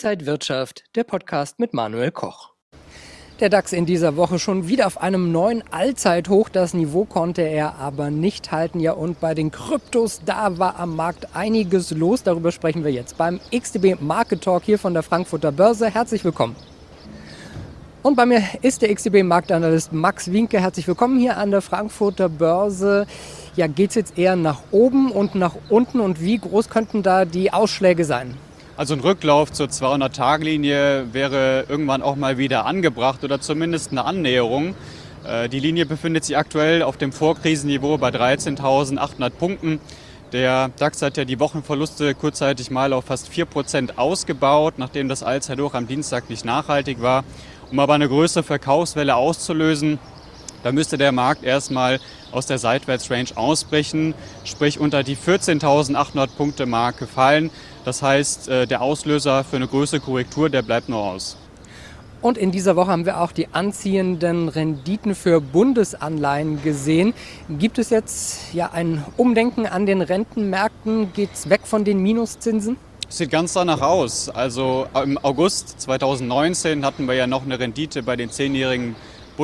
Inside Wirtschaft, der Podcast mit Manuel Koch. Der DAX in dieser Woche schon wieder auf einem neuen Allzeithoch. Das Niveau konnte er aber nicht halten. Ja, und bei den Kryptos, da war am Markt einiges los. Darüber sprechen wir jetzt beim XTB Market Talk hier von der Frankfurter Börse. Herzlich willkommen. Und bei mir ist der XTB-Marktanalyst Max Wienke. Herzlich willkommen hier an der Frankfurter Börse. Ja, geht es jetzt eher nach oben und nach unten und wie groß könnten da die Ausschläge sein? Also ein Rücklauf zur 200-Tage-Linie wäre irgendwann auch mal wieder angebracht oder zumindest eine Annäherung. Die Linie befindet sich aktuell auf dem Vorkrisenniveau bei 13.800 Punkten. Der DAX hat ja die Wochenverluste kurzzeitig mal auf fast 4% ausgebaut, nachdem das Allzeithoch am Dienstag nicht nachhaltig war. Um aber eine größere Verkaufswelle auszulösen, da müsste der Markt erstmal aus der Seitwärtsrange ausbrechen, sprich unter die 14.800 Punkte Marke fallen. Das heißt, der Auslöser für eine größere Korrektur, der bleibt noch aus. Und in dieser Woche haben wir auch die anziehenden Renditen für Bundesanleihen gesehen. Gibt es jetzt ja ein Umdenken an den Rentenmärkten? Geht es weg von den Minuszinsen? Sieht ganz danach aus. Also im August 2019 hatten wir ja noch eine Rendite bei den 10-jährigen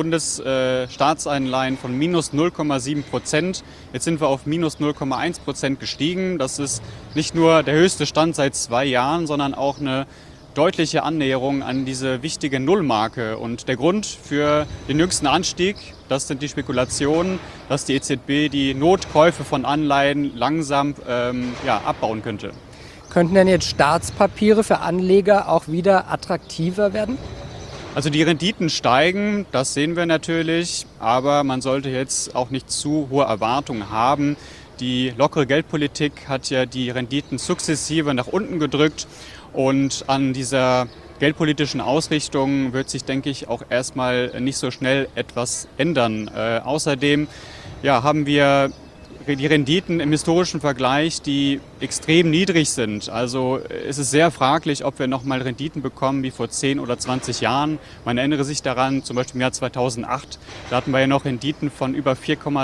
Bundesstaatsanleihen von minus 0,7%. Jetzt sind wir auf minus 0,1% gestiegen. Das ist nicht nur der höchste Stand seit 2 Jahren, sondern auch eine deutliche Annäherung an diese wichtige Nullmarke. Und der Grund für den jüngsten Anstieg, das sind die Spekulationen, dass die EZB die Notkäufe von Anleihen langsam abbauen könnte. Könnten denn jetzt Staatspapiere für Anleger auch wieder attraktiver werden? Also die Renditen steigen, das sehen wir natürlich, aber man sollte jetzt auch nicht zu hohe Erwartungen haben. Die lockere Geldpolitik hat ja die Renditen sukzessive nach unten gedrückt und an dieser geldpolitischen Ausrichtung wird sich, denke ich, auch erstmal nicht so schnell etwas ändern. Außerdem haben wir die Renditen im historischen Vergleich, die extrem niedrig sind. Also es ist sehr fraglich, ob wir nochmal Renditen bekommen wie vor 10 oder 20 Jahren. Man erinnere sich daran, zum Beispiel im Jahr 2008, da hatten wir ja noch Renditen von über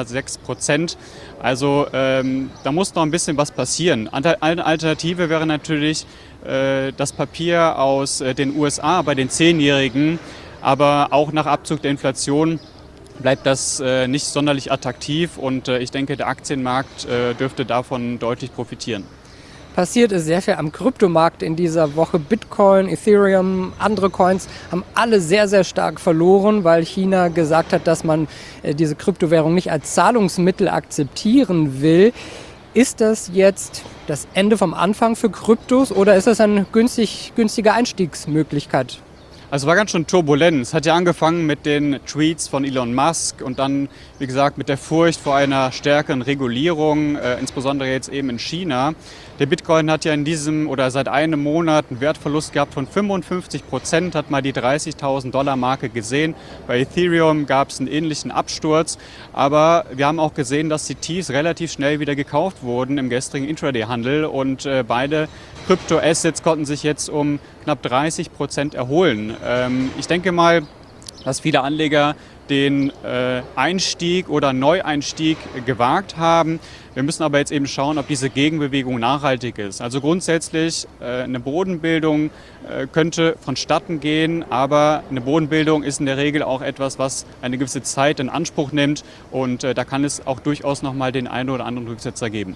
4,6%. Also da muss noch ein bisschen was passieren. Eine Alternative wäre natürlich das Papier aus den USA bei den 10-Jährigen, aber auch nach Abzug der Inflation bleibt das nicht sonderlich attraktiv und ich denke, der Aktienmarkt dürfte davon deutlich profitieren. Passiert ist sehr viel am Kryptomarkt in dieser Woche. Bitcoin, Ethereum, andere Coins haben alle sehr, sehr stark verloren, weil China gesagt hat, dass man diese Kryptowährung nicht als Zahlungsmittel akzeptieren will. Ist das jetzt das Ende vom Anfang für Kryptos oder ist das eine günstige Einstiegsmöglichkeit? Also es war ganz schön turbulent. Es hat ja angefangen mit den Tweets von Elon Musk und dann, wie gesagt, mit der Furcht vor einer stärkeren Regulierung, insbesondere jetzt eben in China. Der Bitcoin hat ja seit einem Monat einen Wertverlust gehabt von 55%, hat mal die 30.000 $ Marke gesehen. Bei Ethereum gab es einen ähnlichen Absturz, aber wir haben auch gesehen, dass die Tiefs relativ schnell wieder gekauft wurden im gestrigen Intraday-Handel und beide Kryptoassets konnten sich jetzt um knapp 30% erholen. Ich denke mal, dass viele Anleger den Einstieg oder Neueinstieg gewagt haben. Wir müssen aber jetzt eben schauen, ob diese Gegenbewegung nachhaltig ist. Also grundsätzlich eine Bodenbildung könnte vonstatten gehen, aber eine Bodenbildung ist in der Regel auch etwas, was eine gewisse Zeit in Anspruch nimmt und da kann es auch durchaus noch mal den einen oder anderen Rücksetzer geben.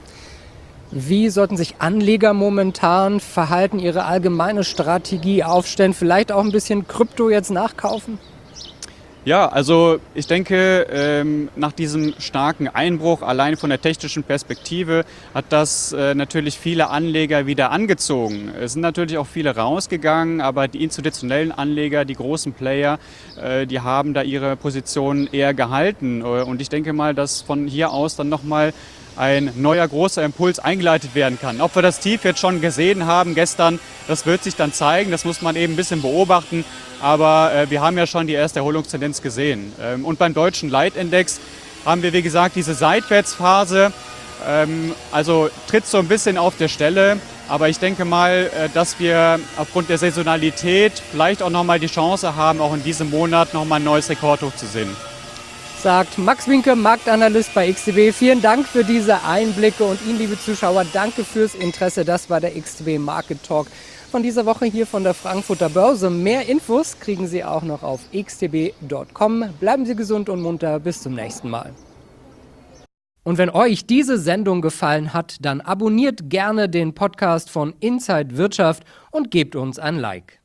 Wie sollten sich Anleger momentan verhalten, ihre allgemeine Strategie aufstellen, vielleicht auch ein bisschen Krypto jetzt nachkaufen? Ja, also ich denke, nach diesem starken Einbruch allein von der technischen Perspektive hat das natürlich viele Anleger wieder angezogen. Es sind natürlich auch viele rausgegangen, aber die institutionellen Anleger, die großen Player, die haben da ihre Positionen eher gehalten. Und ich denke mal, dass von hier aus dann nochmal ein neuer großer Impuls eingeleitet werden kann. Ob wir das Tief jetzt schon gesehen haben gestern, das wird sich dann zeigen. Das muss man eben ein bisschen beobachten. Aber wir haben ja schon die erste Erholungstendenz gesehen. Und beim deutschen Leitindex haben wir, wie gesagt, diese Seitwärtsphase. Also tritt so ein bisschen auf der Stelle. Aber ich denke mal, dass wir aufgrund der Saisonalität vielleicht auch nochmal die Chance haben, auch in diesem Monat nochmal ein neues Rekordhoch zu sehen. Sagt Max Wienke, Marktanalyst bei XTB. Vielen Dank für diese Einblicke und Ihnen, liebe Zuschauer, danke fürs Interesse. Das war der XTB Market Talk von dieser Woche hier von der Frankfurter Börse. Mehr Infos kriegen Sie auch noch auf xtb.com. Bleiben Sie gesund und munter. Bis zum nächsten Mal. Und wenn euch diese Sendung gefallen hat, dann abonniert gerne den Podcast von Inside Wirtschaft und gebt uns ein Like.